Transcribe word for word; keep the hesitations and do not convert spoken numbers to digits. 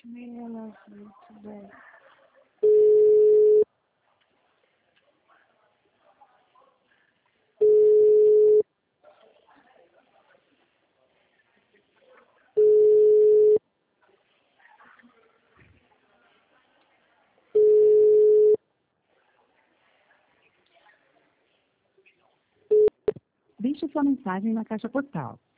Menos dez. Deixe sua mensagem na caixa postal.